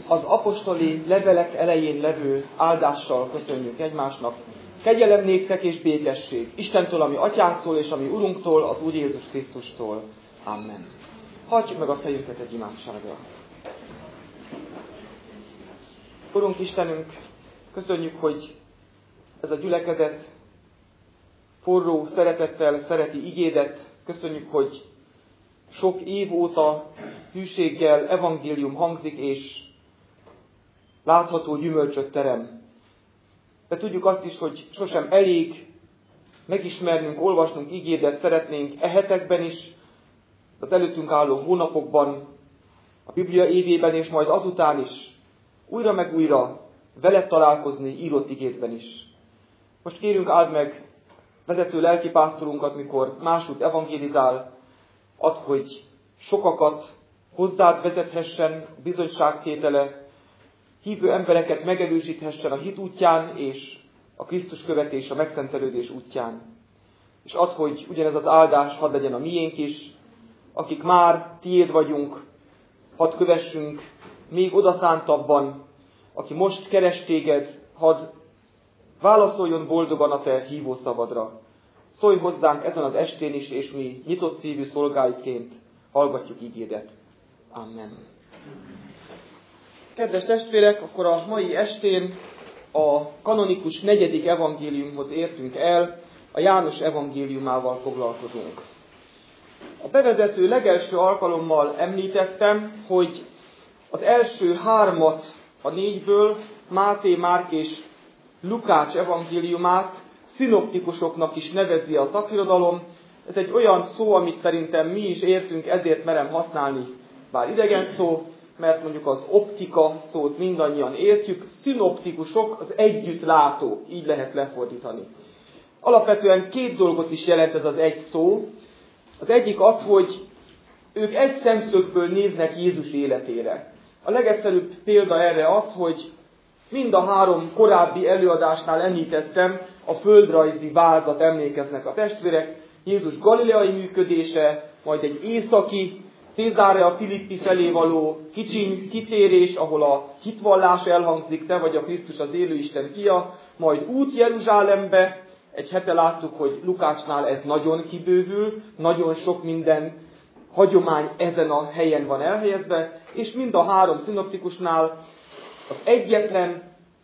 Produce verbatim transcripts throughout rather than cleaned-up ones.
az apostoli levelek elején levő áldással köszönjük egymásnak. Kegyelem néktek és békesség Istentől, ami Atyánktól és ami Urunktól, az Úr Jézus Krisztustól. Amen. Hajtsuk meg a fejünket egy imádságra. Urunk Istenünk, köszönjük, hogy ez a gyülekezet forró szeretettel szereti igédet. Köszönjük, hogy sok év óta hűséggel evangélium hangzik, és látható gyümölcsöt terem. De tudjuk azt is, hogy sosem elég megismernünk, olvasnunk igédet, szeretnénk e hetekben is, az előttünk álló hónapokban, a Biblia évében és majd azután is újra meg újra veled találkozni írott igédben is. Most kérünk, áld meg vezető lelkipásztorunkat, mikor másút evangélizál, add, hogy sokakat hozzád vezethessen bizonyságtétele, hívő embereket megerősíthessen a hit útján és a Krisztus követés, a megszentelődés útján. És add, hogy ugyanez az áldás hadd legyen a miénk is, akik már tiéd vagyunk, hadd kövessünk még odaszántabban, aki most keres téged, hadd válaszoljon boldogan a te hívószavadra. Szólj hozzánk ezen az estén is, és mi nyitott szívű szolgáidként hallgatjuk igédet. Amen. Kedves testvérek, akkor a mai estén a kanonikus negyedik evangéliumhoz értünk el, a János evangéliumával foglalkozunk. A bevezető legelső alkalommal említettem, hogy az első hármat a négyből, Máté, Márk és Lukács evangéliumát szinoptikusoknak is nevezi a szakirodalom. Ez egy olyan szó, amit szerintem mi is értünk, ezért merem használni, bár idegen szó, mert mondjuk az optika szót mindannyian értjük, szinoptikusok az együttlátók, így lehet lefordítani. Alapvetően két dolgot is jelent ez az egy szó. Az egyik az, hogy ők egy szemszögből néznek Jézus életére. A legegyszerűbb példa erre az, hogy mind a három korábbi előadásnál említettem, a földrajzi vázat emlékeznek a testvérek, Jézus galileai működése, majd egy északi, Cézárea Filippi felé való kicsiny kitérés, ahol a hitvallás elhangzik, te vagy a Krisztus az élő Isten fia, majd út Jeruzsálembe. Egy hete láttuk, hogy Lukácsnál ez nagyon kibővül, nagyon sok minden hagyomány ezen a helyen van elhelyezve, és mind a három szinoptikusnál az egyetlen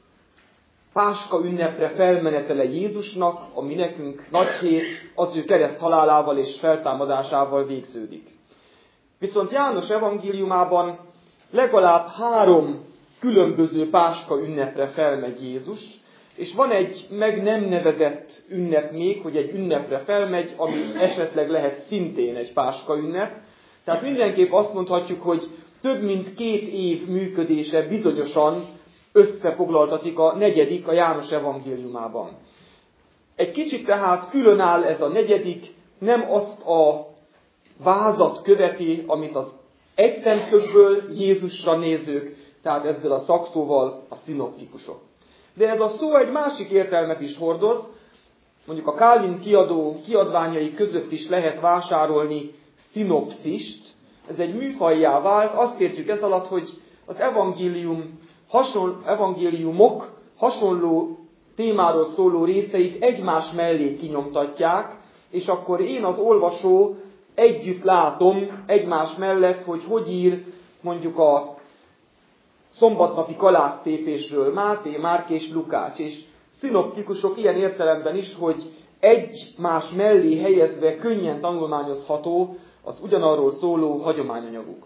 Páska ünnepre felmenetele Jézusnak, ami nekünk nagy hét, az ő kereszt halálával és feltámadásával végződik. Viszont János evangéliumában legalább három különböző Páska ünnepre felmegy Jézus, és van egy meg nem nevezett ünnep még, hogy egy ünnepre felmegy, ami esetleg lehet szintén egy Páska ünnep. Tehát mindenképp azt mondhatjuk, hogy több mint két év működése bizonyosan összefoglaltatik a negyedik a János evangéliumában. Egy kicsit tehát különáll ez a negyedik, nem azt a vázat követi, amit az egy szemszögből Jézusra nézők, tehát ezzel a szakszóval a szinoptikusok. De ez a szó egy másik értelmet is hordoz, mondjuk a Kálvin kiadó kiadványai között is lehet vásárolni szinopszist. Ez egy műfajjá vált, azt értjük ez alatt, hogy az evangélium, hasonl, evangéliumok hasonló témáról szóló részeit egymás mellé kinyomtatják, és akkor én az olvasó együtt látom egymás mellett, hogy hogy ír mondjuk a szombatnapi kalásztépésről Máté, Márk és Lukács, és szinoptikusok ilyen értelemben is, hogy egymás mellé helyezve könnyen tanulmányozható az ugyanarról szóló hagyományanyaguk.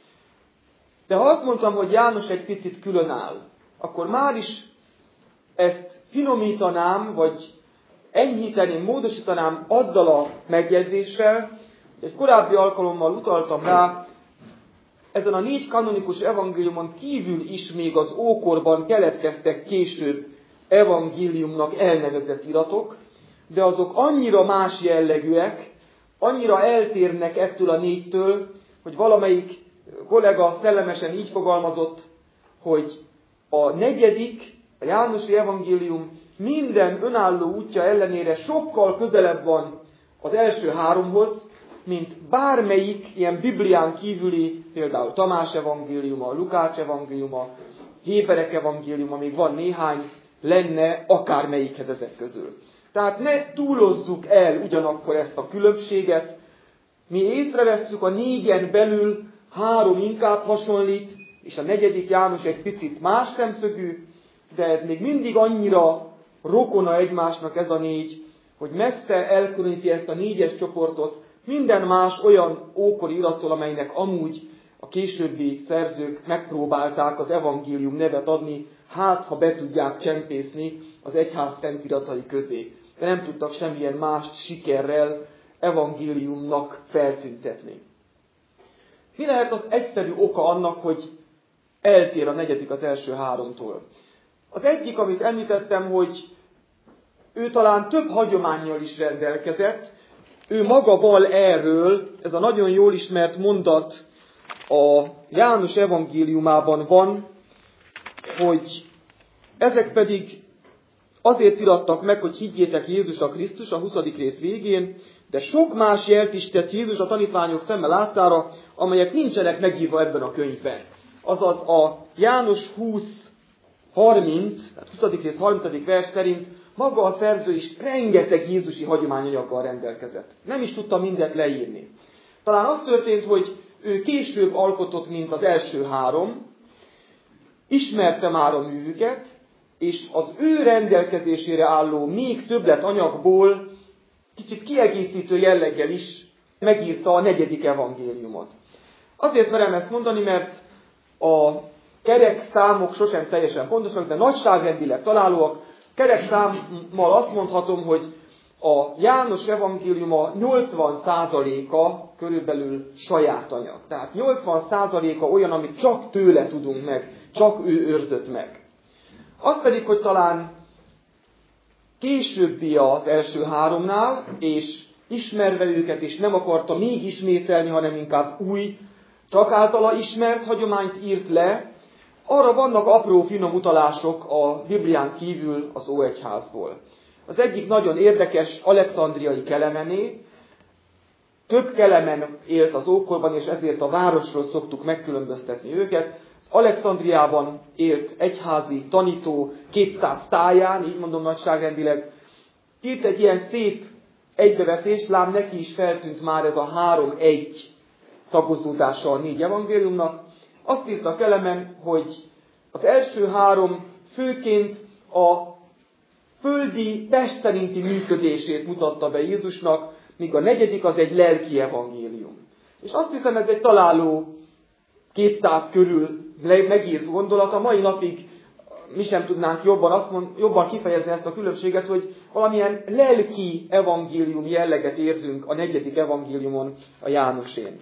De ha azt mondtam, hogy János egy picit különáll, akkor már is ezt finomítanám, vagy enyhíteném, módosítanám azzal a megjegyzéssel, hogy egy korábbi alkalommal utaltam rá, ezen a négy kanonikus evangéliumon kívül is még az ókorban keletkeztek később evangéliumnak elnevezett iratok, de azok annyira más jellegűek, annyira eltérnek ettől a négytől, hogy valamelyik kollega szellemesen így fogalmazott, hogy a negyedik, a Jánosi evangélium minden önálló útja ellenére sokkal közelebb van az első háromhoz, mint bármelyik ilyen Biblián kívüli, például Tamás evangéliuma, Lukács evangéliuma, Héberek evangéliuma, még van néhány, lenne akármelyikhez ezek közül. Tehát ne túlozzuk el ugyanakkor ezt a különbséget. Mi észrevesszük a négyen belül, három inkább hasonlít, és a negyedik János egy picit más szemszögű, de ez még mindig annyira rokona egymásnak ez a négy, hogy messze elkülöníti ezt a négyes csoportot minden más olyan ókori irattól, amelynek amúgy a későbbi szerzők megpróbálták az evangélium nevet adni, hát ha be tudják csempészni az egyház szentiratai közé. De nem tudtak semmilyen mást sikerrel evangéliumnak feltüntetni. Mi lehet az egyszerű oka annak, hogy eltér a negyedik az első háromtól? Az egyik, amit említettem, hogy ő talán több hagyománnyal is rendelkezett, ő maga val erről, ez a nagyon jól ismert mondat a János evangéliumában van, hogy ezek pedig azért irattak meg, hogy higgyétek Jézus a Krisztus a huszadik rész végén, de sok más jelt is tett Jézus a tanítványok szeme láttára, amelyek nincsenek megírva ebben a könyvben. Azaz a János húsz harminc, tehát huszadik rész harmincadik vers szerint maga a szerző is rengeteg jézusi hagyományanyaggal rendelkezett. Nem is tudta mindent leírni. Talán az történt, hogy ő később alkotott, mint az első három, ismerte már a művüket, és az ő rendelkezésére álló még többlet anyagból kicsit kiegészítő jelleggel is megírta a negyedik evangéliumot. Azért merem ezt mondani, mert a kerek számok sosem teljesen pontosak, de nagyságrendileg találóak. Kerek számmal azt mondhatom, hogy a János evangéliuma nyolcvan százaléka körülbelül saját anyag. Tehát nyolcvan százaléka olyan, amit csak tőle tudunk meg, csak ő őrzött meg. Az pedig, hogy talán későbbi az első háromnál, és ismerve őket, és nem akarta még ismételni, hanem inkább új, csak általa ismert hagyományt írt le, arra vannak apró finom utalások a Biblián kívül az Óegyházból. Az egyik nagyon érdekes, alexandriai Kelemené. Több Kelemen élt az ókorban, és ezért a városról szoktuk megkülönböztetni őket. Alexandriában élt egyházi tanító kétszáz táján, így mondom nagyságrendileg, írt egy ilyen szép egybevetést, lám neki is feltűnt már ez a három-egy tagozódása a négy evangéliumnak. Azt írta Kelemen, hogy az első három főként a földi, test szerinti működését mutatta be Jézusnak, míg a negyedik az egy lelki evangélium. És azt hiszem, ez egy találó kétszáz körül megírt gondolat. A mai napig mi sem tudnánk jobban, azt mond, jobban kifejezni ezt a különbséget, hogy valamilyen lelki evangélium jelleget érzünk a negyedik evangéliumon, a Jánosén.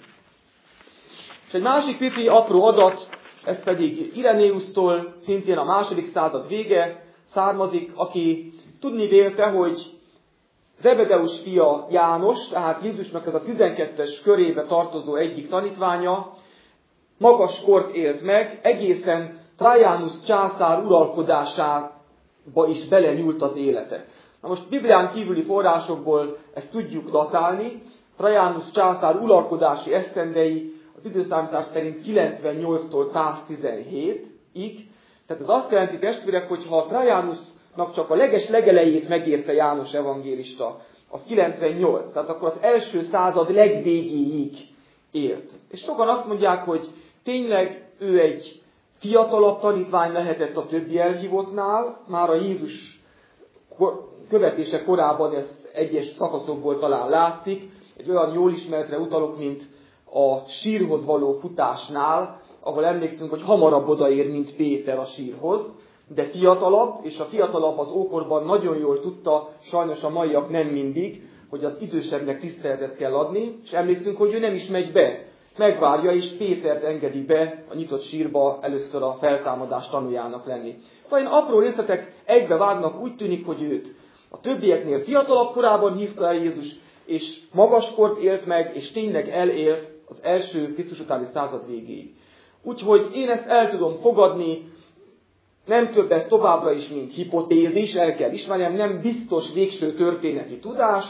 És egy másik pici apró adat, ez pedig Irenéusztól, szintén a második század vége származik, aki tudni vélte, hogy Zebedeus fia János, tehát Jézusnak ez a tizenkettes körébe tartozó egyik tanítványa, magas kort élt meg, egészen Trajanus császár uralkodásába is belenyúlt az élete. Na most Biblián kívüli forrásokból ezt tudjuk datálni. Trajanus császár uralkodási esztendei az időszámítás szerint kilencvennyolctól száztizenhétig. Tehát ez azt jelenti, testvérek, hogy ha Trajanusnak csak a leges legelejét megérte János evangélista, az kilencvennyolc, tehát akkor az első század legvégéig élt. És sokan azt mondják, hogy tényleg ő egy fiatalabb tanítvány lehetett a többi elhívottnál, már a Jézus követése korában ezt egyes szakaszokból talán látszik. Egy olyan jól ismertre utalok, mint a sírhoz való futásnál, ahol emlékszünk, hogy hamarabb odaér, mint Péter a sírhoz, de fiatalabb, és a fiatalabb az ókorban nagyon jól tudta, sajnos a maiak nem mindig, hogy az idősebbnek tiszteletet kell adni, és emlékszünk, hogy ő nem is megy be. Megvárja, és Pétert engedi be a nyitott sírba először a feltámadás tanújának lenni. Szóval én apró részletek egybevágnak, úgy tűnik, hogy őt a többieknél fiatalabb korában hívta el Jézus, és magaskort élt meg, és tényleg elélt az első Krisztus utáni század végéig. Úgyhogy én ezt el tudom fogadni, nem több ez továbbra is, mint hipotézis, el kell ismernem, nem biztos végső történeti tudás,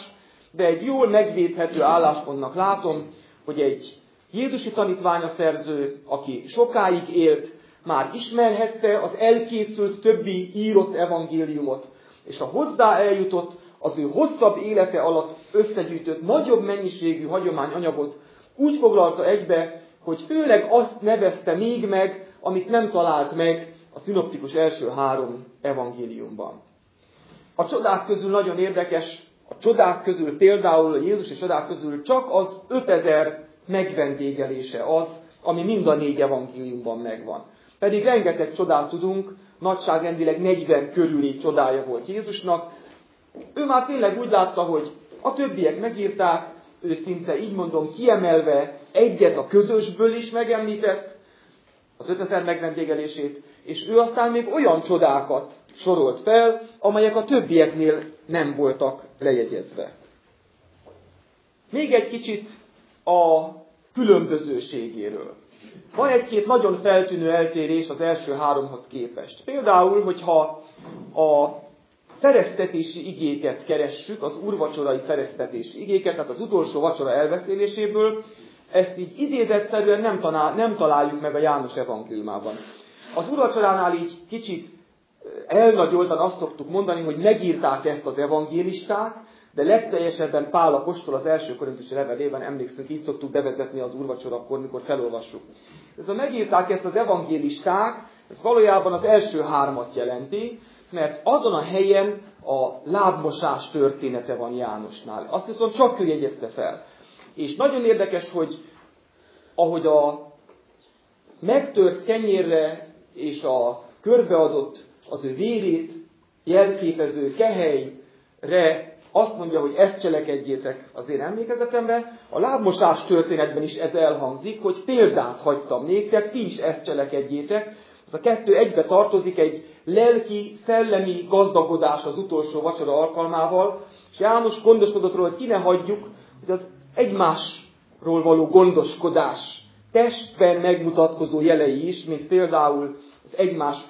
de egy jól megvédhető álláspontnak látom, hogy egy jézusi tanítványa-szerző, aki sokáig élt, már ismerhette az elkészült többi írott evangéliumot, és a hozzá eljutott, az ő hosszabb élete alatt összegyűjtött nagyobb mennyiségű hagyományanyagot úgy foglalta egybe, hogy főleg azt nevezte még meg, amit nem talált meg a szinoptikus első három evangéliumban. A csodák közül nagyon érdekes, a csodák közül például, a Jézusi csodák közül csak az ötezer megvendégelése az, ami mind a négy evangéliumban megvan. Pedig rengeteg csodát tudunk, nagyságrendileg negyven körüli csodája volt Jézusnak. Ő már tényleg úgy látta, hogy a többiek megírták, ő szinte így mondom kiemelve egyet a közösből is megemlített, az ötezer megvendégelését, és ő aztán még olyan csodákat sorolt fel, amelyek a többieknél nem voltak lejegyezve. Még egy kicsit a különbözőségéről. Van egy-két nagyon feltűnő eltérés az első háromhoz képest. Például, hogyha a szereztetési igéket keressük, az úrvacsorai szereztetési igéket, tehát az utolsó vacsora elbeszéléséből, ezt így idézetszerűen nem, tanál, nem találjuk meg a János evangéliumában. Az úrvacsoránál így kicsit elnagyoltan azt szoktuk mondani, hogy megírták ezt az evangélisták, de legteljesebben Pál apostol az első korintusi levelében, emlékszünk, így szoktuk bevezetni az úrvacsorakor, mikor felolvassuk. Ez a megírták ezt az evangélisták, ez valójában az első hármat jelenti, mert azon a helyen a lábmosás története van Jánosnál. Azt viszont csak ő jegyezte fel. És nagyon érdekes, hogy ahogy a megtört kenyérre és a körbeadott az ő vérét jelképező kehelyre azt mondja, hogy ezt cselekedjétek az én emlékezetemre, a lábmosás történetben is ez elhangzik, hogy példát hagytam néktek, ti is ezt cselekedjétek. Ez a kettő egybe tartozik, egy lelki, szellemi gazdagodás az utolsó vacsora alkalmával, és János gondoskodott róla, hogy ki ne hagyjuk, hogy az egymásról való gondoskodás testben megmutatkozó jelei is, mint például az egymás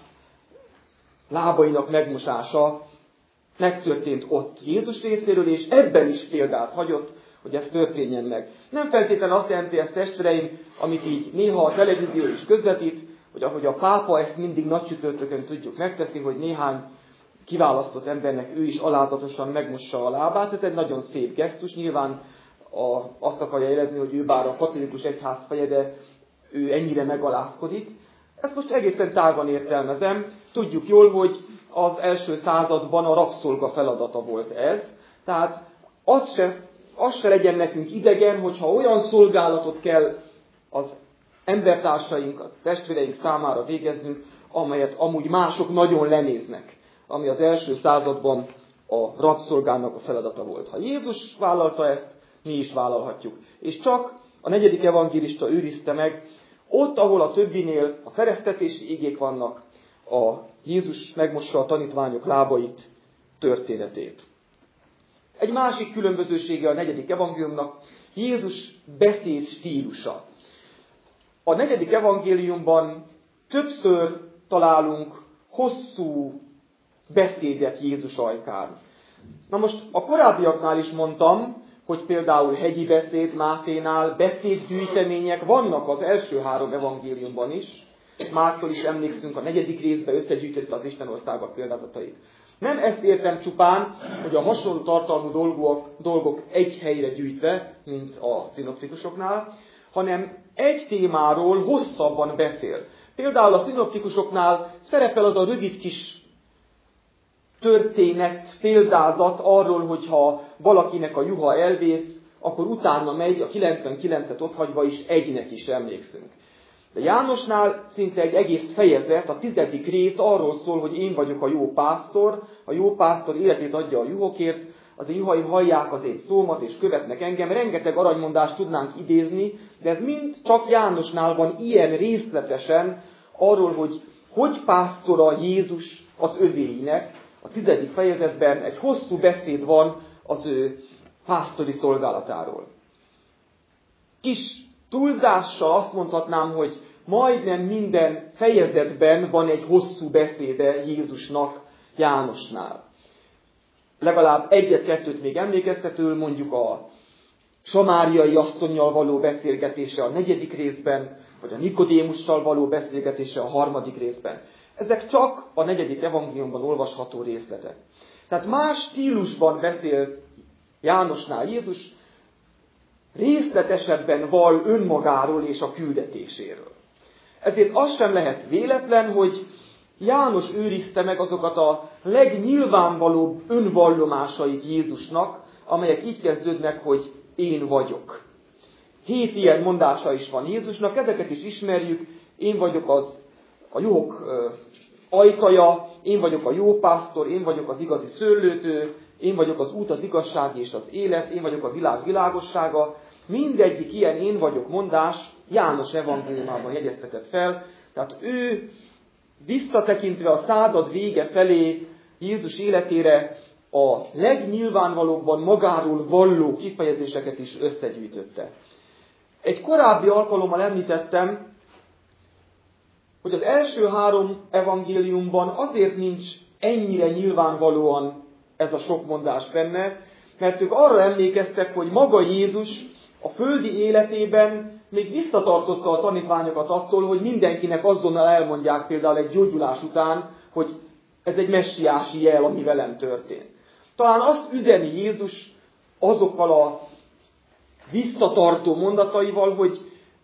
lábainak megmosása megtörtént ott Jézus részéről, és ebben is példát hagyott, hogy ez történjen meg. Nem feltétlenül azt jelenti ezt, testvéreim, amit így néha a televízió is közvetít, hogy ahogy a pápa ezt mindig nagy csütörtökön tudjuk megteszi, hogy néhány kiválasztott embernek ő is alázatosan megmossa a lábát. Ez egy nagyon szép gesztus, nyilván a, azt akarja érezni, hogy ő bár a katolikus egyház feje, de ő ennyire megalázkodik. Ezt most egészen távol értelmezem. Tudjuk jól, hogy az első században a rabszolga feladata volt ez. Tehát az se, az se legyen nekünk idegen, hogyha olyan szolgálatot kell az embertársaink, a testvéreink számára végeznünk, amelyet amúgy mások nagyon lenéznek, ami az első században a rabszolgának a feladata volt. Ha Jézus vállalta ezt, mi is vállalhatjuk. És csak a negyedik evangélista őrizte meg, ott, ahol a többinél a szereztetési igék vannak, a Jézus megmossa a tanítványok lábait történetét. Egy másik különbözősége a negyedik evangéliumnak Jézus beszéd stílusa. A negyedik evangéliumban többször találunk hosszú beszédet Jézus ajkán. Na most a korábbiaknál is mondtam, hogy például hegyi beszéd Máténál, beszédgyűjtemények vannak az első három evangéliumban is. Márktól is emlékszünk, a negyedik részben összegyűjtette az Isten országa példázatait. Nem ezt értem csupán, hogy a hasonló tartalmú dolgok, dolgok egy helyre gyűjtve, mint a szinoptikusoknál, hanem egy témáról hosszabban beszél. Például a szinoptikusoknál szerepel az a rövid kis történet, példázat arról, hogyha valakinek a juha elvész, akkor utána megy, a kilencvenkilencet otthagyva is egynek is emlékszünk. De Jánosnál szinte egy egész fejezet, a tizedik rész arról szól, hogy én vagyok a jó pásztor, a jó pásztor életét adja a juhokért, az én juhaim hallják az én szómat és követnek engem. Rengeteg aranymondást tudnánk idézni, de ez mind csak Jánosnál van ilyen részletesen arról, hogy hogy pásztora Jézus az övéinek. A tizedik fejezetben egy hosszú beszéd van az ő pásztori szolgálatáról. Kis túlzással azt mondhatnám, hogy majdnem minden fejezetben van egy hosszú beszéde Jézusnak Jánosnál. legalább egyet-kettőt még emlékeztető, mondjuk a samáriai asszonnyal való beszélgetése a negyedik részben, vagy a Nikodémussal való beszélgetése a harmadik részben. Ezek csak a negyedik evangéliumban olvasható részletek. Tehát más stílusban beszél Jánosnál Jézus, részletesebben val önmagáról és a küldetéséről. Ezért az sem lehet véletlen, hogy János őrizte meg azokat a legnyilvánvalóbb önvallomásait Jézusnak, amelyek így kezdődnek, hogy én vagyok. Hét ilyen mondása is van Jézusnak, ezeket is ismerjük. Én vagyok az a juhok ajtaja, én vagyok a jó pásztor, én vagyok az igazi szőlőtő, én vagyok az út, az igazság és az élet, én vagyok a világ világossága. Mindegyik ilyen én vagyok mondás János evangéliumában jegyeztetett fel. Tehát ő visszatekintve a század vége felé Jézus életére a legnyilvánvalóbban magáról valló kifejezéseket is összegyűjtötte. Egy korábbi alkalommal említettem, hogy az első három evangéliumban azért nincs ennyire nyilvánvalóan ez a sok mondás benne, mert ők arra emlékeztek, hogy maga Jézus a földi életében még visszatartotta a tanítványokat attól, hogy mindenkinek azonnal elmondják például egy gyógyulás után, hogy ez egy messiási jel, ami velem történt. Talán azt üzeni Jézus azokkal a visszatartó mondataival, hogy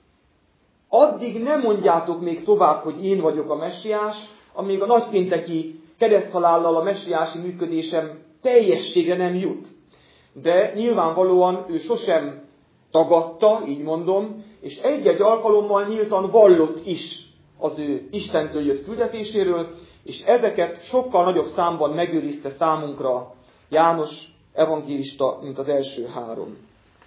addig nem mondjátok még tovább, hogy én vagyok a messiás, amíg a nagypénteki kereszthalállal a messiási működésem teljességre nem jut. De nyilvánvalóan ő sosem tagadta, így mondom, és egy-egy alkalommal nyíltan vallott is az ő Istentől jött küldetéséről, és ezeket sokkal nagyobb számban megőrizte számunkra János evangélista, mint az első három.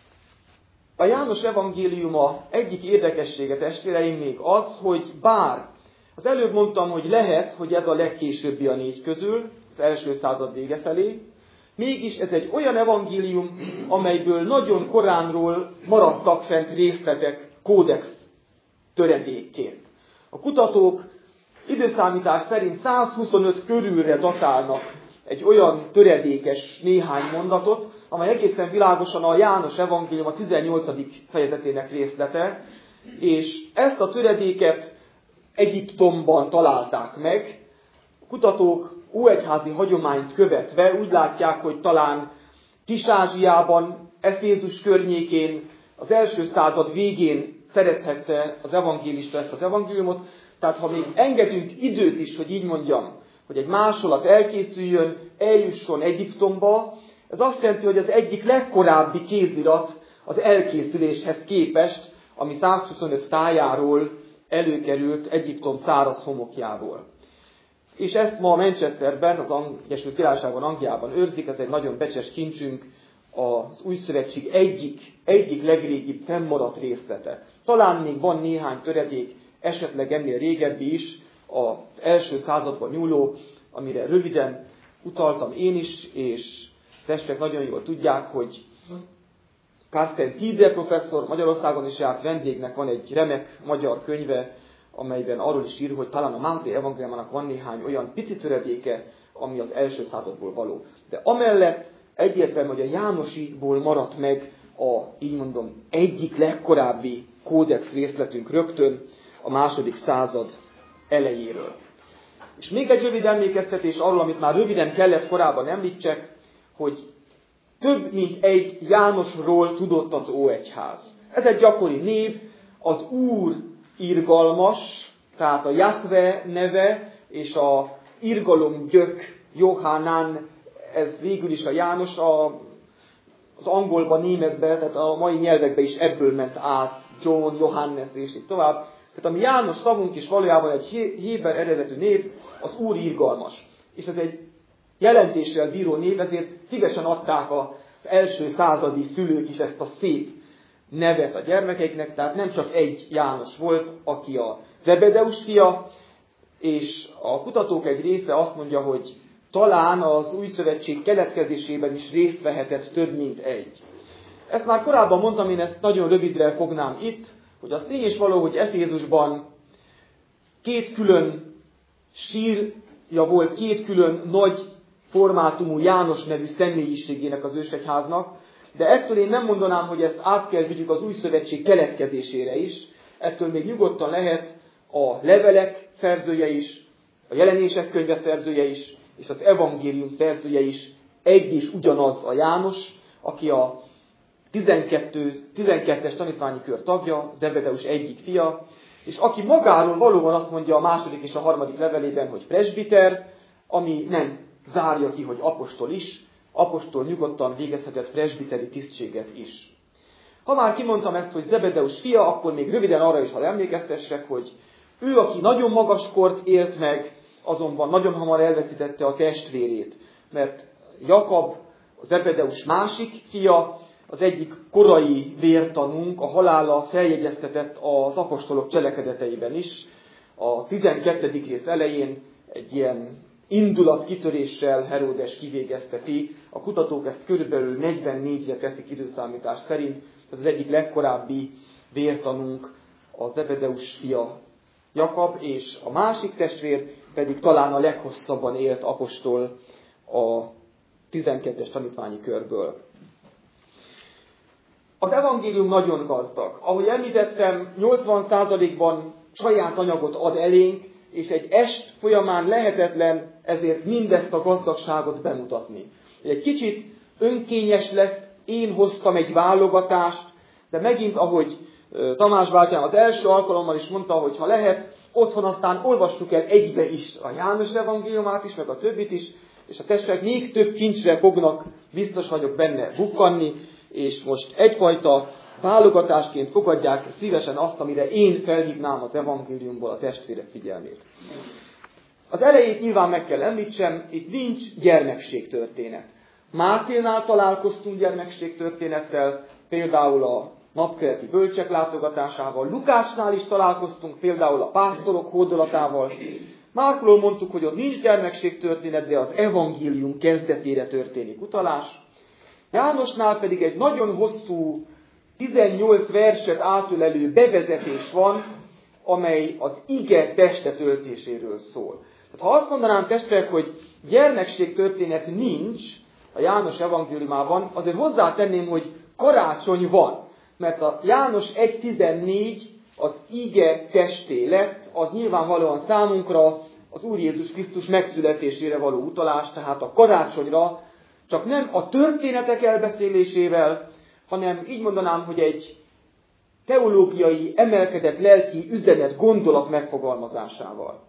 A János evangéliuma egyik érdekessége, testvéreim, még az, hogy bár az előbb mondtam, hogy lehet, hogy ez a legkésőbbi a négy közül, az első század vége felé, mégis ez egy olyan evangélium, amelyből nagyon koránról maradtak fent részletek kódex töredékként. A kutatók időszámítás szerint százhuszonöt körülre datálnak egy olyan töredékes néhány mondatot, amely egészen világosan a János evangélium a tizennyolcadik fejezetének részlete, és ezt a töredéket Egyiptomban találták meg. A kutatók óegyházi hagyományt követve úgy látják, hogy talán Kis-Ázsiában, Efézus környékén, az első század végén szerezhette az evangélista ezt az evangéliumot, tehát ha még engedünk időt is, hogy így mondjam, hogy egy másolat elkészüljön, eljusson Egyiptomba, ez azt jelenti, hogy az egyik legkorábbi kézirat az elkészüléshez képest, ami százhuszonöt tájáról előkerült Egyiptom száraz homokjából. És ezt ma Manchesterben, az Egyesült Királyságban, Angliában őrzik, ez egy nagyon becses kincsünk, az Új Szövetség egyik, egyik legrégibb fennmaradt részlete. Talán még van néhány töredék, esetleg ennél régebbi is, az első században nyúló, amire röviden utaltam én is, és testvérek nagyon jól tudják, hogy Carsten Tiede professzor Magyarországon is járt vendégnek, van egy remek magyar könyve, amelyben arról is ír, hogy talán a Máté evangéliumának van néhány olyan pici töredéke, ami az első századból való. De amellett egyértelmű, hogy a Jánosíból maradt meg a, így mondom, egyik legkorábbi kódex részletünk rögtön a második század elejéről. És még egy rövid emlékeztetés arról, amit már röviden kellett korábban említsek, hogy több mint egy Jánosról tudott az Óegyház. Ez egy gyakori név, az Úr irgalmas, tehát a Jahve neve, és a irgalom gyök, Johanan, ez végül is a János, a, az angolban, németben, tehát a mai nyelvekben is ebből ment át, John, Johannes, és így tovább. Tehát ami János szavunk is valójában egy héber eredetű név, az Úr irgalmas. És ez egy jelentéssel bíró név, ezért szívesen adták az első századi szülők is ezt a szép nevet a gyermekeiknek, tehát nem csak egy János volt, aki a Zebedeus fia, és a kutatók egy része azt mondja, hogy talán az Új Szövetség keletkezésében is részt vehetett több, mint egy. Ezt már korábban mondtam, én ezt nagyon rövidre fognám itt, hogy az tény is való, hogy Efézusban két külön sírja volt, két külön nagy formátumú János nevű személyiségének az ősegyháznak, de ettől én nem mondanám, hogy ezt át kell vigyük az új szövetség keletkezésére is. Ettől még nyugodtan lehet a levelek szerzője is, a jelenések könyve szerzője is, és az evangélium szerzője is egy és ugyanaz a János, aki a tizenkettes tanítványi kör tagja, Zebedeus egyik fia, és aki magáról valóban azt mondja a második és a harmadik levelében, hogy presbiter, ami nem zárja ki, hogy apostol is, apostol nyugodtan végezhetett presbiteri tisztséget is. Ha már kimondtam ezt, hogy Zebedeus fia, akkor még röviden arra is, ha emlékeztessek, hogy ő, aki nagyon magas kort élt meg, azonban nagyon hamar elveszítette a testvérét, mert Jakab, a Zebedeus másik fia, az egyik korai vértanunk, a halála feljegyeztetett az apostolok cselekedeteiben is. A tizenkettedik rész elején egy ilyen indulatkitöréssel Heródes kivégezteti. A kutatók ezt körülbelül negyvennégyre teszik időszámítás szerint. Ez az egyik legkorábbi vértanunk, a Zebedeus fia Jakab, és a másik testvér pedig talán a leghosszabban élt apostol a tizenkettes tanítványi körből. Az evangélium nagyon gazdag. Ahogy említettem, nyolcvan százalékban saját anyagot ad elénk, és egy est folyamán lehetetlen ezért mindezt a gazdagságot bemutatni. Egy kicsit önkényes lesz, én hoztam egy válogatást, de megint, ahogy Tamás bátyám az első alkalommal is mondta, hogy ha lehet, otthon aztán olvassuk el egybe is a János evangéliumát is, meg a többit is, és a testvérek még több kincsre fognak, biztos vagyok benne, bukkanni, és most egyfajta válogatásként fogadják szívesen azt, amire én felhívnám az evangéliumból a testvérek figyelmét. Az elejét nyilván meg kell említsem, itt nincs gyermekségtörténet. Máténál találkoztunk gyermekségtörténettel, például a napkeleti bölcsek látogatásával, Lukácsnál is találkoztunk, például a pásztorok hódolatával. Márkról mondtuk, hogy ott nincs gyermekségtörténet, de az evangélium kezdetére történik utalás. Jánosnál pedig egy nagyon hosszú, tizennyolc verset átölelő bevezetés van, amely az ige testetöltéséről szól. Tehát ha azt mondanám testvérek, hogy gyermekségtörténet nincs a János evangéliumában, azért hozzátenném, hogy karácsony van. Mert a János egy tizennégy az ige testé lett, az nyilvánvalóan számunkra az Úr Jézus Krisztus megszületésére való utalás, tehát a karácsonyra, csak nem a történetek elbeszélésével, hanem így mondanám, hogy egy teológiai, emelkedett lelki üzenet, gondolat megfogalmazásával.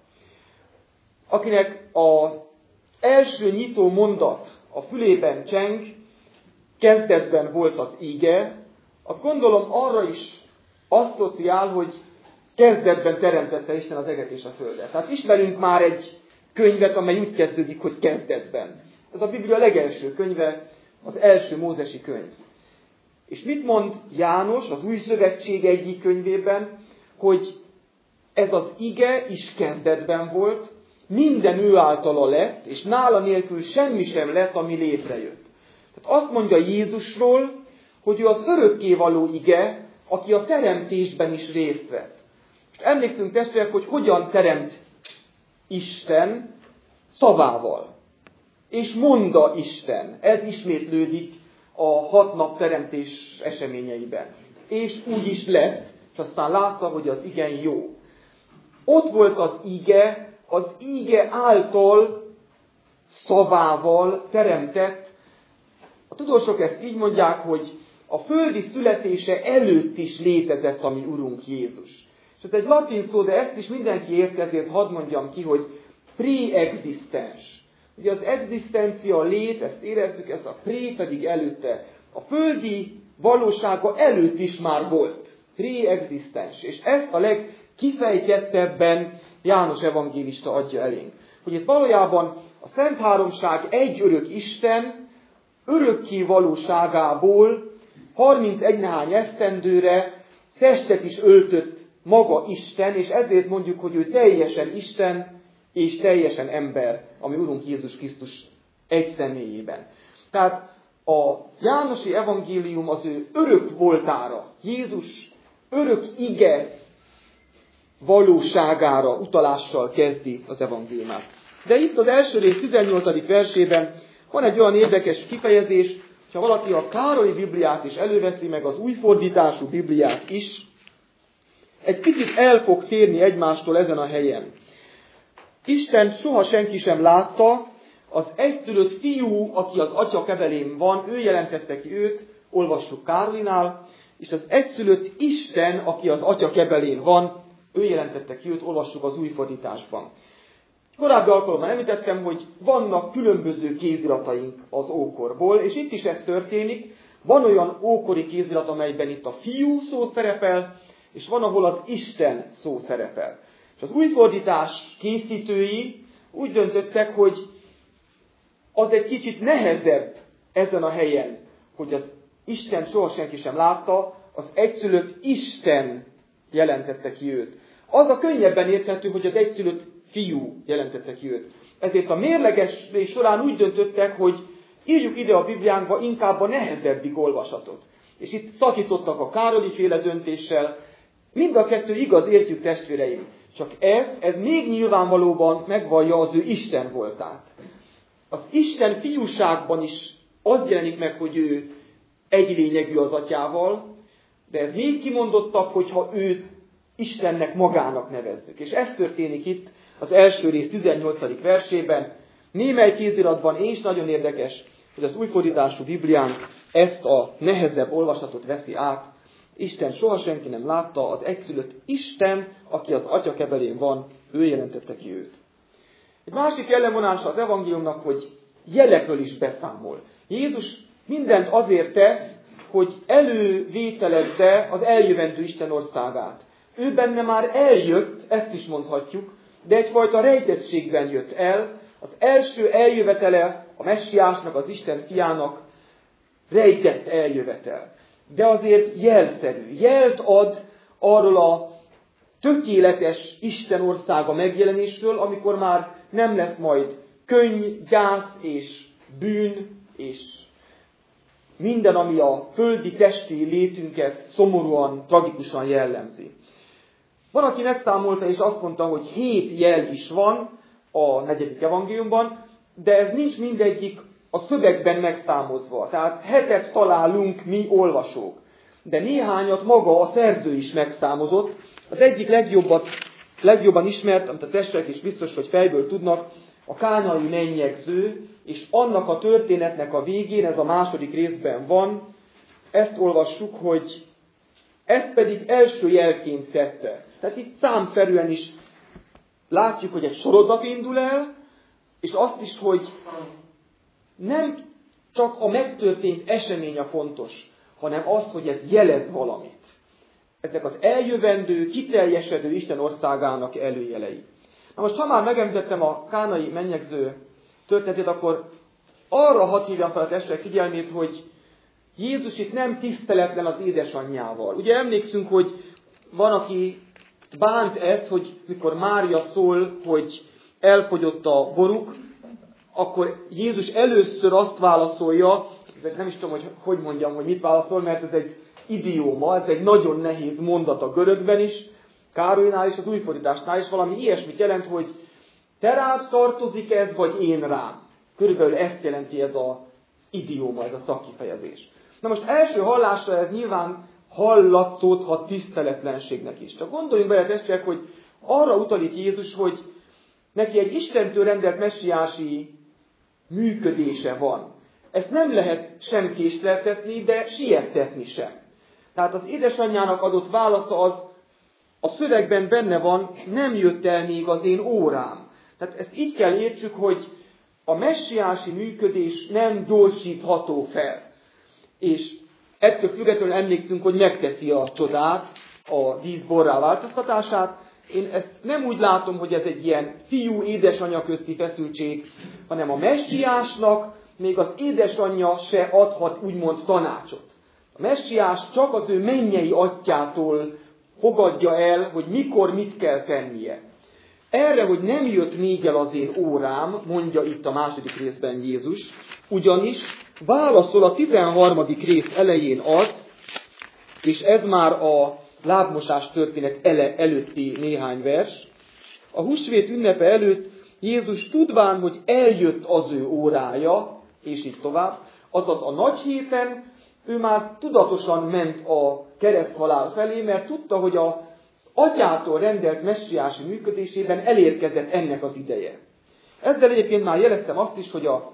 Akinek az első nyitó mondat a fülében cseng, kezdetben volt az ige, azt gondolom arra is asszociál, hogy kezdetben teremtette Isten az eget és a földet. Tehát ismerünk már egy könyvet, amely úgy kezdődik, hogy kezdetben. Ez a Biblia legelső könyve, az első mózesi könyv. És mit mond János az Új Szövetség egyik könyvében, hogy ez az ige is kezdetben volt, minden ő általa lett, és nála nélkül semmi sem lett, ami létrejött. Tehát azt mondja Jézusról, hogy ő az örökkévaló ige, aki a teremtésben is részt vett. Most emlékszünk testvérek, hogy hogyan teremt Isten szavával. És mondta Isten. Ez ismétlődik a hat nap teremtés eseményeiben. És úgy is lett, és aztán látta, hogy az igen jó. Ott volt az ige, az ige által szavával teremtett. A tudósok ezt így mondják, hogy a földi születése előtt is létezett a mi Urunk Jézus. És ez egy latin szó, de ezt is mindenki érti, ezért hadd mondjam ki, hogy preexisztens. Ugye az egzisztencia, a lét, ezt érezzük, ez a pré pedig előtte. A földi valósága előtt is már volt. Preexisztens. És ezt a legkifejtettebben János evangélista adja elénk. Hogy ez valójában a Szent Háromság egy örök Isten, örökké valóságából harmincegy nehány esztendőre testet is öltött maga Isten, és ezért mondjuk, hogy ő teljesen Isten és teljesen ember, ami Urunk Jézus Krisztus egy személyében. Tehát a jánosi evangélium az ő örök voltára, Jézus örök ige valóságára utalással kezdi az evangéliumát. De itt az első rész tizennyolcadik versében van egy olyan érdekes kifejezés, ha valaki a Károlyi Bibliát is előveszi, meg az újfordítású Bibliát is, egy picit el fog térni egymástól ezen a helyen. Isten soha senki sem látta, az egyszülött fiú, aki az atya kebelén van, ő jelentette ki őt, olvassuk Károlinál, és az egyszülött Isten, aki az atya kebelén van, ő jelentette ki őt, olvassuk az újfordításban. Korábbi alkalommal említettem, hogy vannak különböző kézirataink az ókorból, és itt is ez történik. Van olyan ókori kézirat, amelyben itt a fiú szó szerepel, és van, ahol az Isten szó szerepel. És az újfordítás készítői úgy döntöttek, hogy az egy kicsit nehezebb ezen a helyen, hogy az Isten soha senki sem látta, az egyszülött Isten jelentette ki őt. Az a könnyebben érthető, hogy az egyszülött fiú jelentette ki őt. Ezért a mérlegeslés során úgy döntöttek, hogy írjuk ide a Bibliánkba inkább a nehezebbik olvasatot. És itt szakítottak a Károlyi-féle döntéssel. Mind a kettő igaz, értjük testvéreim. Csak ez, ez még nyilvánvalóban megvallja az ő Isten voltát. Az Isten fiúságban is az jelenik meg, hogy ő egy lényegű az atyával, de ez még kimondottabb, hogyha őt Istennek magának nevezzük. És ez történik itt az első rész tizennyolcadik versében. Némely kéziratban, és nagyon érdekes, hogy az újfordítású Bibliánk ezt a nehezebb olvasatot veszi át. Isten soha senki nem látta, az egyszülött Isten, aki az atya kebelén van, ő jelentette ki őt. Egy másik ellenvonása az evangéliumnak, hogy jelekről is beszámol. Jézus mindent azért tesz, hogy elővételezze az eljövendő Isten országát. Ő benne már eljött, ezt is mondhatjuk, de egyfajta rejtettségben jött el. Az első eljövetele a messiásnak, az Isten fiának rejtett eljövetel. De azért jelszerű. Jelt ad arról a tökéletes Isten országa megjelenésről, amikor már nem lesz majd könny, gyász és bűn, és minden, ami a földi testi létünket szomorúan, tragikusan jellemzi. Van, aki megszámolta és azt mondta, hogy hét jel is van a negyedik evangéliumban, de ez nincs mindegyik a szövegben megszámozva. Tehát hetet találunk mi olvasók. De néhányat maga a szerző is megszámozott. Az egyik legjobbat, legjobban ismert, amit a testvérek is biztos, hogy fejből tudnak, a kánai mennyegző, és annak a történetnek a végén, ez a második részben van, ezt olvassuk, hogy ezt pedig első jelként tette. Tehát itt számszerűen is látjuk, hogy egy sorozat indul el, és azt is, hogy nem csak a megtörtént esemény a fontos, hanem az, hogy ez jelez valamit. Ezek az eljövendő, kiteljesedő Isten országának előjelei. Na most, ha már megemlítettem a kánai mennyegző történetét, akkor arra hadd hívjam fel a testvérek figyelmét, hogy Jézus itt nem tiszteletlen az édesanyjával. Ugye emlékszünk, hogy van, aki bánt ezt, hogy mikor Mária szól, hogy elfogyott a boruk, akkor Jézus először azt válaszolja, nem is tudom, hogy hogy mondjam, hogy mit válaszol, mert ez egy idióma, ez egy nagyon nehéz mondat a görögben is, Károlynál és az újfordításnál is valami ilyesmit jelent, hogy te rád tartozik ez, vagy én rám. Körülbelül ezt jelenti ez az idióma, ez a szakkifejezés. Na most első hallásra ez nyilván hallatszódhat tiszteletlenségnek is. Csak gondoljunk bele, testvérek, hogy arra utal itt Jézus, hogy neki egy Istentől rendelt messiási működése van. Ezt nem lehet sem késleltetni, de siettetni sem. Tehát az édesanyjának adott válasza az, a szövegben benne van, nem jött el még az én órám. Tehát ezt így kell értsük, hogy a messiási működés nem gyorsítható fel. És ettől függetlenül emlékszünk, hogy megteszi a csodát, a víz borrá változtatását. Én ezt nem úgy látom, hogy ez egy ilyen fiú-édesanyja közti feszültség, hanem a messiásnak még az édesanyja se adhat úgymond tanácsot. A messiás csak az ő mennyei atyától fogadja el, hogy mikor mit kell tennie. Erre, hogy nem jött még el az én órám, mondja itt a második részben Jézus, ugyanis válaszol a tizenharmadik rész elején az, és ez már a lábmosás történet ele, előtti néhány vers. A húsvét ünnepe előtt Jézus tudván, hogy eljött az ő órája, és így tovább, azaz a nagy héten ő már tudatosan ment a kereszthalál felé, mert tudta, hogy az atyától rendelt messiási működésében elérkezett ennek az ideje. Ezzel egyébként már jeleztem azt is, hogy a,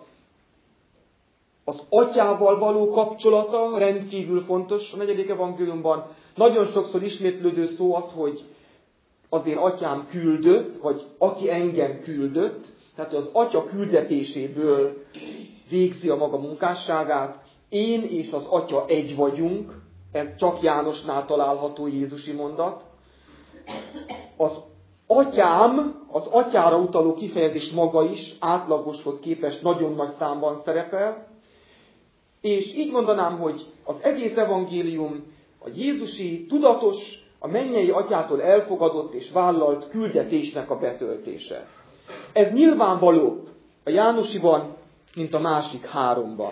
az atyával való kapcsolata rendkívül fontos a negyedik evangéliumban. Nagyon sokszor ismétlődő szó az, hogy az én atyám küldött, vagy aki engem küldött, tehát az atya küldetéséből végzi a maga munkásságát. Én és az atya egy vagyunk, ez csak Jánosnál található jézusi mondat. Az atyám, az atyára utaló kifejezés maga is átlagoshoz képest nagyon nagy számban szerepel, és így mondanám, hogy az egész evangélium a jézusi, tudatos, a mennyei atyától elfogadott és vállalt küldetésnek a betöltése. Ez nyilvánvalóbb a Jánosiban, mint a másik háromban.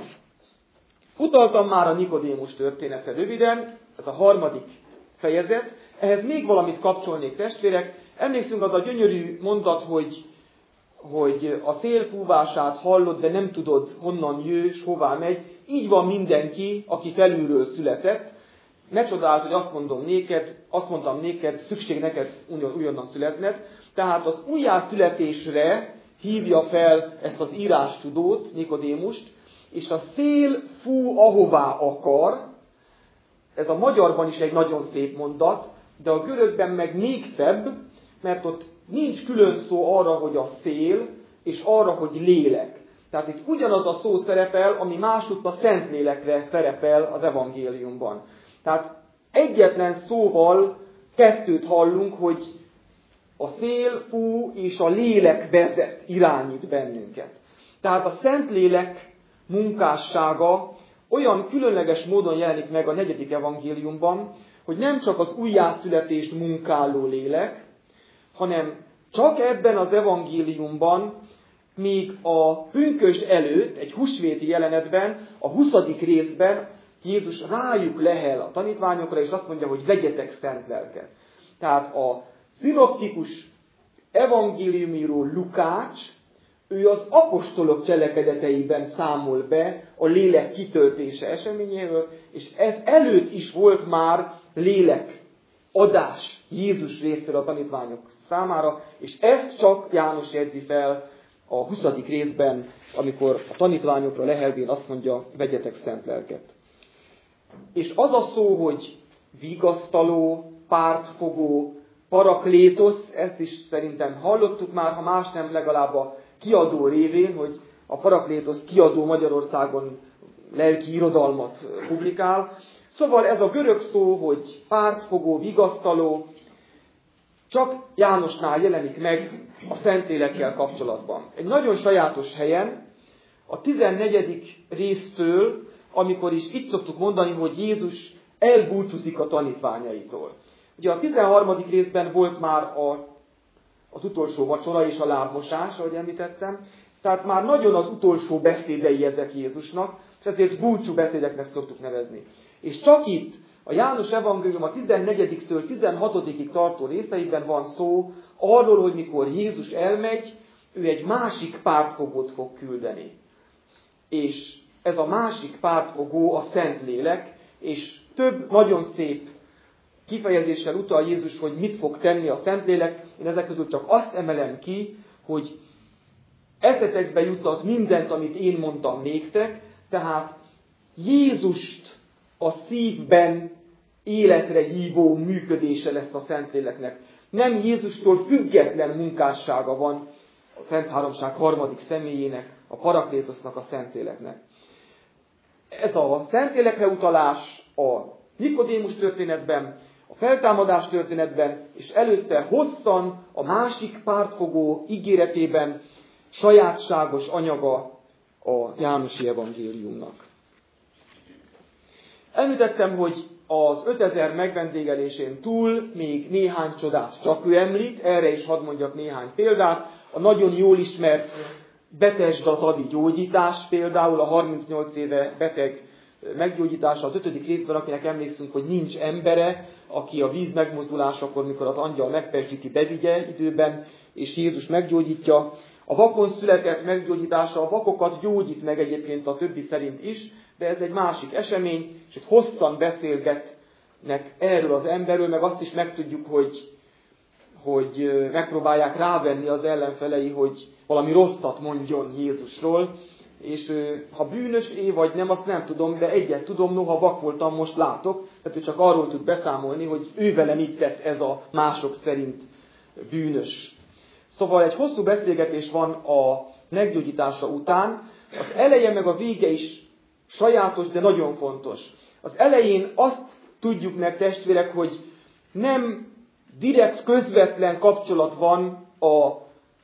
Utaltam már a Nikodémus történetre röviden, ez a harmadik fejezet. Ehhez még valamit kapcsolnék, testvérek. Emlékszünk az a gyönyörű mondat, hogy, hogy a szél fúvását hallod, de nem tudod, honnan jő, s hová megy. Így van mindenki, aki felülről született. Ne csodáld, hogy azt mondom néked, azt mondtam néked, szükség neked újonnan születned. Tehát az újjászületésre hívja fel ezt az írástudót, Nikodémust, és a szél fú, ahová akar. Ez a magyarban is egy nagyon szép mondat, de a görögben meg még szebb, mert ott nincs külön szó arra, hogy a szél, és arra, hogy lélek. Tehát itt ugyanaz a szó szerepel, ami másutt a Szentlélekre szerepel az evangéliumban. Tehát egyetlen szóval kettőt hallunk, hogy a szél fú, és a lélek vezet, irányít bennünket. Tehát a Szentlélek munkássága olyan különleges módon jelenik meg a negyedik evangéliumban, hogy nem csak az újjászületést munkáló lélek, hanem csak ebben az evangéliumban, még a pünkösd előtt, egy húsvéti jelenetben, a huszadik részben Jézus rájuk lehel a tanítványokra, és azt mondja, hogy vegyetek szent lelket. Tehát a szinoptikus evangéliumíró Lukács, ő az apostolok cselekedeteiben számol be a lélek kitöltése eseményéről, és ez előtt is volt már lélek adás Jézus részéről a tanítványok számára, és ezt csak János jegyzi fel a huszadik részben, amikor a tanítványokra lehelvén azt mondja, vegyetek szent lelket. És az a szó, hogy vigasztaló, pártfogó, paraklétosz, ezt is szerintem hallottuk már, ha más nem, legalább a kiadó révén, hogy a paraklétosz kiadó Magyarországon lelki irodalmat publikál. Szóval ez a görög szó, hogy pártfogó, vigasztaló, csak Jánosnál jelenik meg a Szentlélekkel kapcsolatban. Egy nagyon sajátos helyen, a tizennegyedik résztől, amikor is itt szoktuk mondani, hogy Jézus elbúcsúzik a tanítványaitól. Ugye a tizenharmadik részben volt már a, az utolsó vacsora és a lábmosás, ahogy említettem, tehát már nagyon az utolsó beszédei ezek Jézusnak, és ezért búcsú beszédeknek szoktuk nevezni. És csak itt, a János evangélium a tizennegyediktől tizenhatodikig tartó részeiben van szó arról, hogy mikor Jézus elmegy, ő egy másik pártfogót fog küldeni. És ez a másik pártfogó a Szentlélek, és több nagyon szép kifejezéssel utal Jézus, hogy mit fog tenni a Szentlélek. Én ezek közül csak azt emelem ki, hogy eszetekbe jutat mindent, amit én mondtam néktek, tehát Jézust a szívben életre hívó működése lesz a Szentléleknek. Nem Jézustól független munkássága van a Szent Háromság harmadik személyének, a Paraklétosznak, a Szentléleknek. Ez a Szentlélekre utalás a Nikodémus történetben, a feltámadás történetben, és előtte hosszan a másik pártfogó ígéretében sajátságos anyaga a Jánosi evangéliumnak. Említettem, hogy az ötezer megvendégelésén túl még néhány csodát csak ő említ, erre is hadd mondjak néhány példát. A nagyon jól ismert Betesda tadi gyógyítás, például a harmincnyolc éve beteg meggyógyítása az ötödik részben, akinek emlékszünk, hogy nincs embere, aki a víz megmozdulásakor, mikor az angyal megpesdíti, bevigye időben, és Jézus meggyógyítja. A vakon született meggyógyítása, a vakokat gyógyít meg egyébként a többi szerint is, de ez egy másik esemény, és itt hosszan beszélgetnek erről az emberről, meg azt is megtudjuk, hogy, hogy megpróbálják rávenni az ellenfelei, hogy valami rosszat mondjon Jézusról, és ha bűnös é vagy nem, azt nem tudom, de egyet tudom, noha vak voltam, most látok, tehát ő csak arról tud beszámolni, hogy ő vele mit tett ez a mások szerint bűnös. Szóval egy hosszú beszélgetés van a meggyógyítása után, az eleje meg a vége is sajátos, de nagyon fontos. Az elején azt tudjuk meg, testvérek, hogy nem direkt, közvetlen kapcsolat van a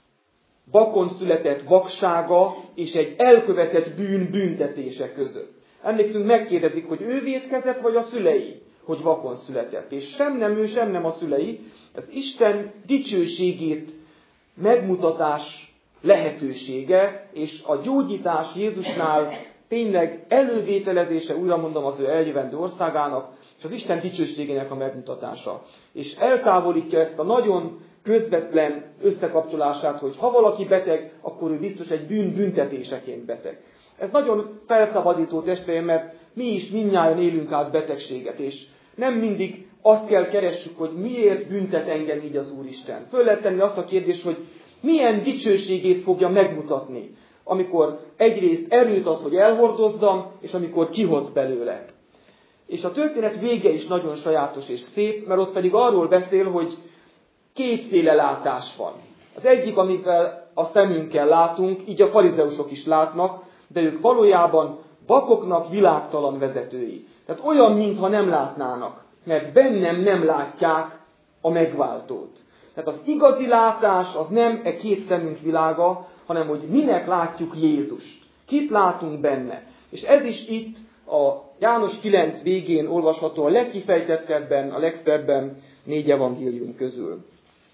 vakon született vaksága és egy elkövetett bűn büntetése között. Emlékszünk, megkérdezik, hogy ő vétkezett, vagy a szülei, hogy vakon született. És sem nem ő, sem nem a szülei. Ez Isten dicsőségét megmutatás lehetősége, és a gyógyítás Jézusnál tényleg elővételezése, újra mondom, az ő eljövendő országának, és az Isten dicsőségének a megmutatása. És eltávolítja ezt a nagyon közvetlen összekapcsolását, hogy ha valaki beteg, akkor ő biztos egy bűn büntetéseként beteg. Ez nagyon felszabadító, testvéreim, mert mi is mindnyájan élünk át betegséget, és nem mindig azt kell keressük, hogy miért büntet engem így az Úristen. Föl lehet tenni azt a kérdést, hogy milyen dicsőségét fogja megmutatni, amikor egyrészt erőt ad, hogy elhordozzam, és amikor kihoz belőle. És a történet vége is nagyon sajátos és szép, mert ott pedig arról beszél, hogy kétféle látás van. Az egyik, amivel a szemünkkel látunk, így a farizeusok is látnak, de ők valójában vakoknak világtalan vezetői. Tehát olyan, mintha nem látnának, mert bennem nem látják a megváltót. Tehát az igazi látás az nem e két szemünk világa, hanem hogy minek látjuk Jézust. Kit látunk benne. És ez is itt a János kilenc végén olvasható a legkifejtettebben, a legszebben négy evangélium közül.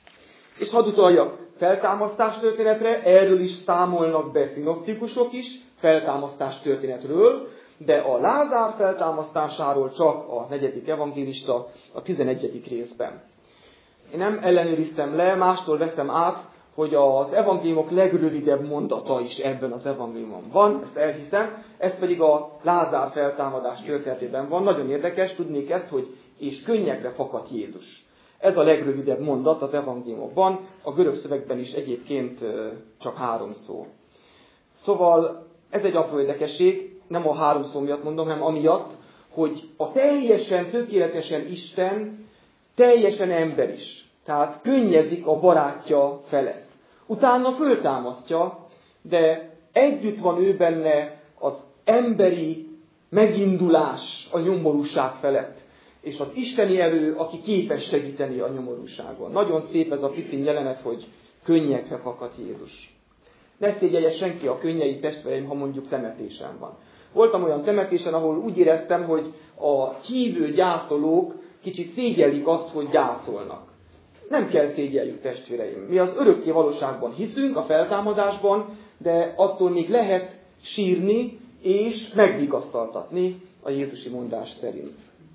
És hadd utaljak feltámasztás történetre, erről is számolnak be szinoptikusok is, feltámasztás történetről, de a Lázár feltámasztásáról csak a negyedik evangélista a tizenegyedik részben. Én nem ellenőriztem le, mástól veszem át, hogy az evangéliumok legrövidebb mondata is ebben az evangéliumon van, ezt elhiszem, ez pedig a Lázár feltámadás történetében van. Nagyon érdekes, tudnék ezt, hogy és könnyekre fakadt Jézus. Ez a legrövidebb mondat az evangéliumokban, a görög szövegben is egyébként csak három szó. Szóval ez egy apró érdekesség, nem a három szó miatt mondom, hanem amiatt, hogy a teljesen, tökéletesen Isten, teljesen ember is. Tehát könnyezik a barátja felett. Utána föltámasztja, de együtt van ő benne az emberi megindulás a nyomorúság felett. És az isteni erő, aki képes segíteni a nyomorúságon. Nagyon szép ez a picin jelenet, hogy könnyekre fakadt Jézus. Ne szégyelje senki a könnyei, testvéreim, ha mondjuk temetésen van. Voltam olyan temetésen, ahol úgy éreztem, hogy a hívő gyászolók kicsit szégyellik azt, hogy gyászolnak. Nem kell szégyeljük, testvéreim. Mi az örökké valóságban hiszünk, a feltámadásban, de attól még lehet sírni és megvigasztaltatni a jézusi mondás szerint.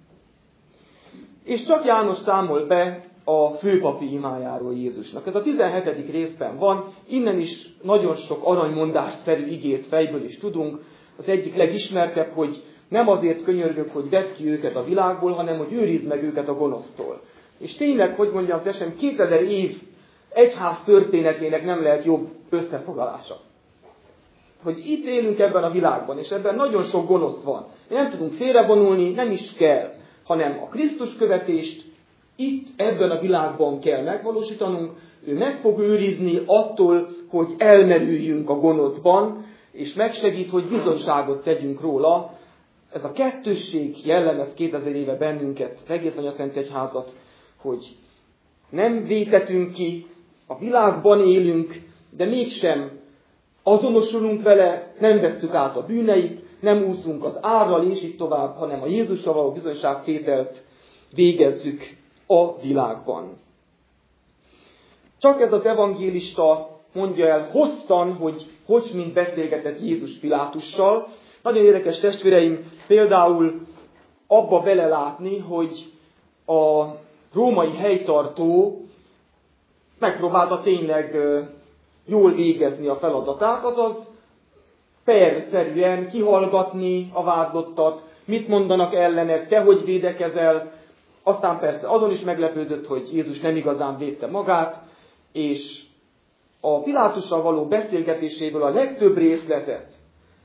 És csak János számol be a főpapi imájáról Jézusnak. Ez a tizenhetedik részben van, innen is nagyon sok aranymondásszerű igét fejből is tudunk. Az egyik legismertebb, hogy nem azért könyörgök, hogy vedd ki őket a világból, hanem hogy őrizd meg őket a gonosztól. És tényleg, hogy mondjam, tesem, kétezer év egyház történetének nem lehet jobb összefoglalása. Hogy itt élünk ebben a világban, és ebben nagyon sok gonosz van. Nem tudunk félrevonulni, nem is kell, hanem a Krisztus követést itt, ebben a világban kell megvalósítanunk. Ő meg fog őrizni attól, hogy elmerüljünk a gonoszban, és megsegít, hogy bizonyságot tegyünk róla. Ez a kettősség jellemez kétezer éve bennünket, egész Anyaszent Egyházat, hogy nem vétetünk ki, a világban élünk, de mégsem azonosulunk vele, nem vesszük át a bűneit, nem úszunk az árral, és így tovább, hanem a Jézusra való bizonyságtételt végezzük a világban. Csak ez az evangélista mondja el hosszan, hogy hogy mint beszélgetett Jézus Pilátussal. Nagyon érdekes, testvéreim, például abba belelátni, hogy a római helytartó megpróbálta tényleg jól végezni a feladatát, azaz perszerűen kihallgatni a vádlottat, mit mondanak ellened, te hogy védekezel. Aztán persze azon is meglepődött, hogy Jézus nem igazán védte magát, és a Pilátussal való beszélgetéséből a legtöbb részletet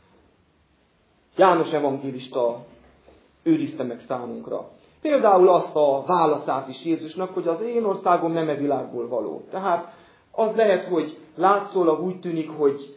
János evangélista őrizte meg számunkra. Például azt a válaszát is Jézusnak, hogy az én országom nem e világból való. Tehát az lehet, hogy látszólag úgy tűnik, hogy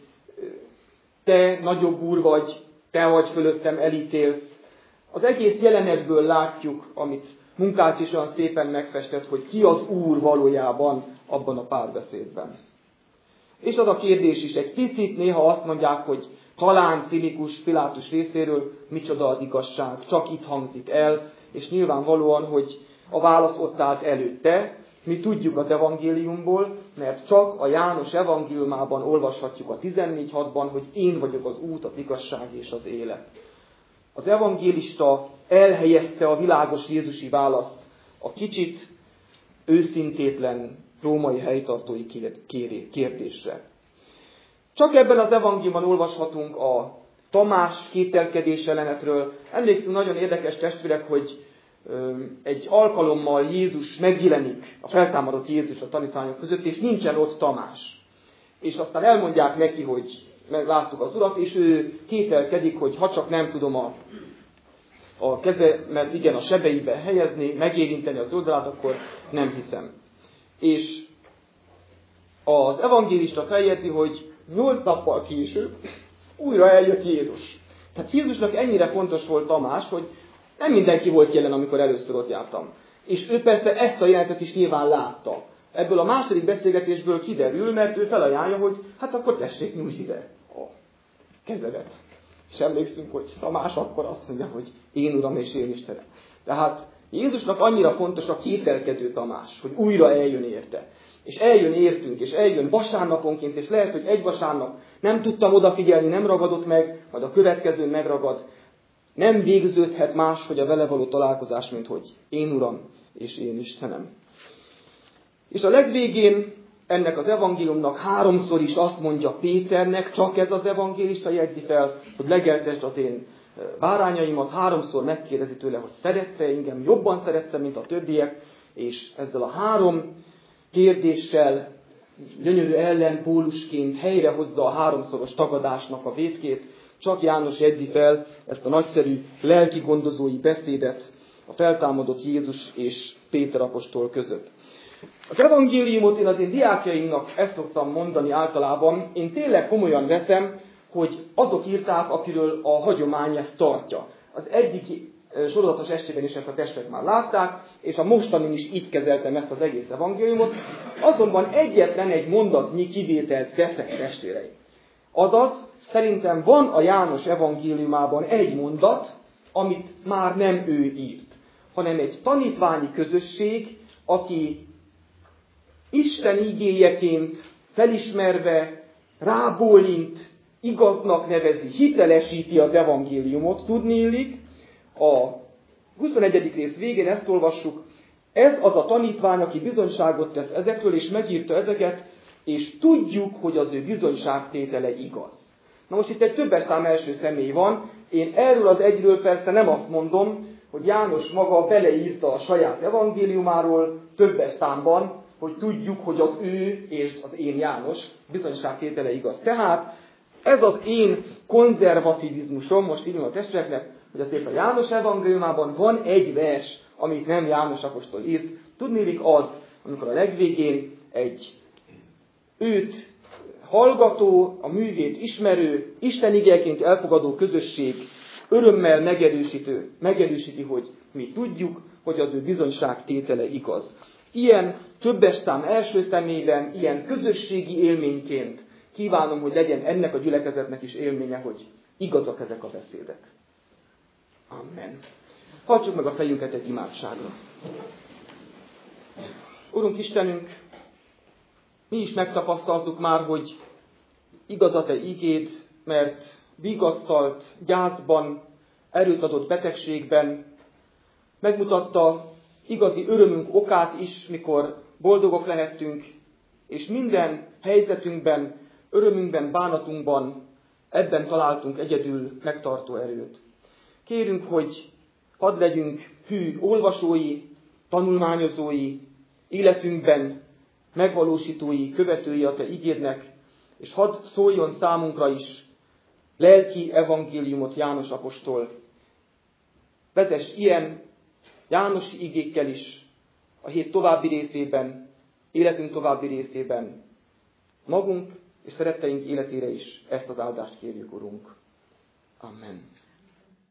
te nagyobb úr vagy, te vagy fölöttem, elítélsz. Az egész jelenetből látjuk, amit Munkács is olyan szépen megfestett, hogy ki az úr valójában abban a párbeszédben. És az a kérdés is egy picit, néha azt mondják, hogy talán cinikus Pilátus részéről, micsoda az igazság, csak itt hangzik el, és nyilvánvalóan, hogy a válasz ott állt előtte. Mi tudjuk az evangéliumból, mert csak a János evangéliumában olvashatjuk a tizennégy hatban, hogy én vagyok az út, az igazság és az élet. Az evangélista elhelyezte a világos jézusi választ a kicsit őszintétlen római helytartói kérdésre. Csak ebben az evangéliumban olvashatunk a Tamás kételkedés jelenetről. Emlékszünk, nagyon érdekes testvérek, hogy egy alkalommal Jézus megjelenik, a feltámadott Jézus a tanítványok között, és nincsen ott Tamás. És aztán elmondják neki, hogy megláttuk az Urat, és ő kételkedik, hogy ha csak nem tudom a, a kezemet igen a sebeibe helyezni, megérinteni az oldalát, akkor nem hiszem. És az evangélista feljegyzi, hogy nyolc nappal később újra eljött Jézus. Tehát Jézusnak ennyire fontos volt Tamás, hogy nem mindenki volt jelen, amikor először ott jártam. És ő persze ezt a jelenetet is nyilván látta. Ebből a második beszélgetésből kiderül, mert ő felajánlja, hogy hát akkor tessék, nyújts ide a kezedet. És emlékszünk, hogy Tamás akkor azt mondja, hogy én Uram és én Istenem. Tehát Jézusnak annyira fontos a kételkedő Tamás, hogy újra eljön érte. És eljön értünk, és eljön vasárnaponként, és lehet, hogy egy vasárnap nem tudtam odafigyelni, nem ragadott meg, majd a következőn megragad. Nem végződhet más, hogy a vele való találkozás, mint hogy én Uram és én Istenem. És a legvégén ennek az evangéliumnak háromszor is azt mondja Péternek, csak ez az evangélista jegyzi fel, hogy legeltesd az én bárányaimat, háromszor megkérdezi tőle, hogy szeretsz-e engem, jobban szeretsz, mint a többiek, és ezzel a három kérdéssel gyönyörű ellenpólusként helyrehozza a háromszoros tagadásnak a vétkét. Csak János jegyzi fel ezt a nagyszerű lelki gondozói beszédet a feltámadott Jézus és Péter apostol között. Az evangéliumot én az én diákjaimnak ezt szoktam mondani általában, én tényleg komolyan veszem, hogy azok írták, akiről a hagyomány ezt tartja. Az egyik sorozatos estében is ezt a testvérek már látták, és a mostanin is így kezeltem ezt az egész evangéliumot. Azonban egyetlen egy mondatnyi kivételt teszek, testvéreim. Azaz, szerintem van a János evangéliumában egy mondat, amit már nem ő írt, hanem egy tanítványi közösség, aki Isten igéjeként felismerve rábólint, igaznak nevezi, hitelesíti az evangéliumot. Tudniillik, a huszonegyedik rész végén ezt olvassuk, ez az a tanítvány, aki bizonyságot tesz ezekről, és megírta ezeket, és tudjuk, hogy az ő bizonyságtétele igaz. Na most itt egy többes szám első személy van, én erről az egyről persze nem azt mondom, hogy János maga beleírta a saját evangéliumáról többes számban, hogy tudjuk, hogy az ő és az én János bizonyságtétele igaz. Tehát ez az én konzervativizmusom, most írjunk a testvéreknek, hogy azért a János evangéliumában van egy vers, amit nem János apostol írt. Tudnélik az, amikor a legvégén egy őt hallgató, a művét ismerő, Isten igéjeként elfogadó közösség örömmel megerősítő, megerősíti, hogy mi tudjuk, hogy az ő bizonyságtétele igaz. Ilyen többes szám első személyben, ilyen közösségi élményként kívánom, hogy legyen ennek a gyülekezetnek is élménye, hogy igazak ezek a beszédek. Amen. Hajtsuk meg a fejünket egy imádságra. Urunk Istenünk, mi is megtapasztaltuk már, hogy igaz a Te igéd, mert vigasztalt gyászban, erőt adott betegségben, megmutatta igazi örömünk okát is, mikor boldogok lehettünk, és minden helyzetünkben, örömünkben, bánatunkban ebben találtunk egyedül megtartó erőt. Kérünk, hogy hadd legyünk hű olvasói, tanulmányozói, életünkben megvalósítói, követői a Te igédnek, és hadd szóljon számunkra is lelki evangéliumot János apostol. Vezess ilyen Jánosi igékkel is a hét további részében, életünk további részében. Magunk és szeretteink életére is ezt az áldást kérjük, Urunk. Amen.